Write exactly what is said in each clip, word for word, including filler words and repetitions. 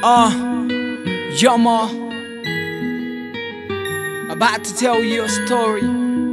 Uh, Yama, about to tell you a story.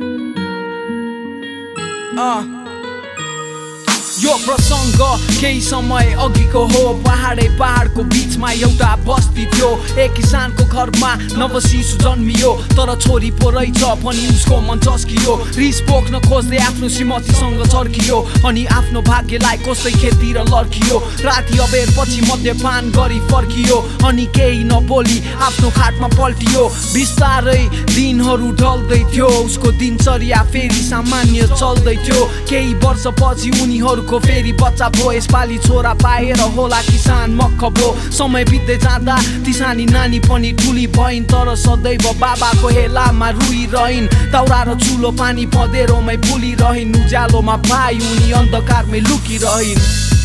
Uh यो प्रसंग केही समय अघिको हो। पहाडै पहाडको बीचमा एउटा बस्ती थियो। एक किसानको घरमा नव शिशु जन्मियो, तर छोरी पो रहेछ पनि उसको मन चस्कियो। रिस पोख्न खोज्दै आफ्नो श्रीमतीसँग चर्कियो, अनि आफ्नो भाग्यलाई कसै खेतिर लड्कियो। राति अबेर पछि मद्यपान गरी फर्कियो, अनि केही नबोली आफ्नो खाटमा पल्टियो। बिस्तारै दिनहरू ढल्दै थियो, उसको दिनचर्या फेरि सामान्य चल्दै थियो। केही वर्षपछि उनीहरू फेरि बच्चा भो। यसपालि छोरा पाएर होला किसान मक्ख भो। समय बित्दै जाँदा ती सानी नानी पनि ठुली भइन्, तर सदैव बाबाको हेलामा रुइरहन्। दाउरा र चुलो पानी पँधेरोमै फुलिरहन्। उज्यालोमा भाइ उनी अन्धकारमै लुकिरहन्।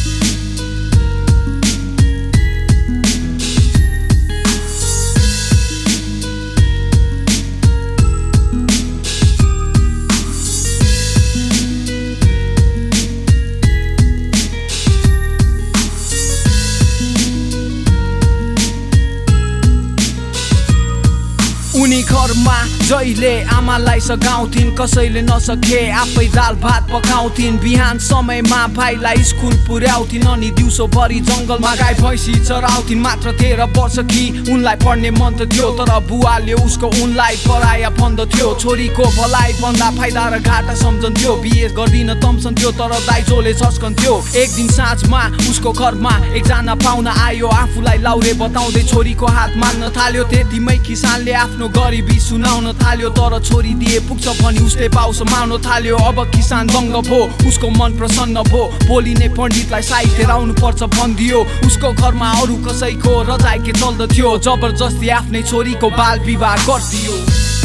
उनी घरमा जहिले आमालाई सघाउँथिन्, कसैले नसके आफै दाल भात पकाउँथिन्। बिहान समयमा भाइलाई स्कुल पुर्याउँथिन्, अनि दिउँसोभरि जङ्गलमा गाई भैँसी चराउँथिन्। मात्र तेह्र वर्ष कि उनलाई पढ्ने मन त थियो, तर बुवाले उसको उनलाई पढाया भन्दथ्यो। छोरीको भलाइ भन्दा फाइदा र घाटा सम्झन्थ्यो। बिहे गर्दिन तम्सन्थ्यो, तर दाइजोले छस्कन्थ्यो। एक दिन साँझमा उसको घरमा एकजना पाहुना आयो। आफूलाई लाउरे बताउँदै छोरीको हात माग्न थाल्यो। त्यतिमै किसानले आफ्नो गरिबी सुनाउन थाल्यो, तर छोरी दिए पुग्छ भनी उसले पाउ समाउन थाल्यो। अब किसान दङ्ग भो, उसको मन प्रसन्न भो। भोलि नै पण्डितलाई साहित्य आउनु पर्छ भनिदियो। उसको घरमा अरू कसैको रजाइके चल्दथ्यो। जबरजस्ती आफ्नै छोरीको बाल विवाह गरिदियो।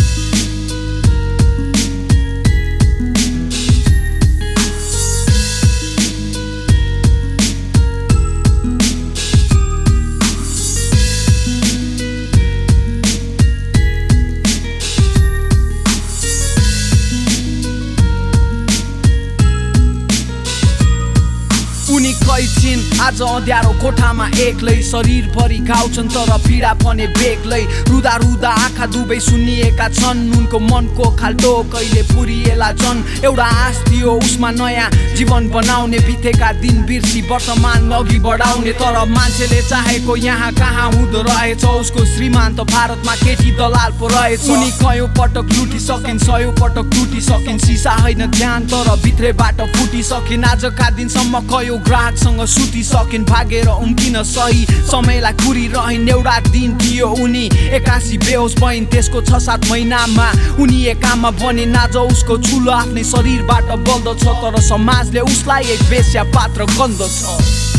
उनी कैछिन् आज अँध्यारो कोठामा एक्लै। शरीरभरि घाउ छन् तर पीडा भने बेग्लै। रुदा रुदा आँखा दुवै सुन्निएका छन्। उनको मनको खाल्टो कहिले पुरिएला छन्। एउटा आश थियो उसमा नयाँ जीवन बनाउने, बितेका दिन बिर्सी वर्तमान अघि बढाउने। तर मान्छेले चाहेको यहाँ कहाँ हुँदो रहेछ। उसको श्रीमान त भारतमा केटी दलाल पो रहेछ। उनी कयौँ पटक लुटिसकिन्, सयौँ पटक टुटिसकिन्। सिसा होइन ध्यान तर भित्रैबाट फुटिसकिन्। आजका दिनसम्म कयौँ ग्राहकसँग सुतिसकिन्। भागेर उम्किन सही समयलाई कुरिरहन्। एउटा दिन थियो उनी एक्कासी बेहोस भइन्। त्यसको छ सात महिनामा उनी एकामा बनिन्। आज उसको चुलो आफ्नै शरीरबाट बल्दछ, तर समाजले उसलाई एक वेश्या पात्र गन्दछ।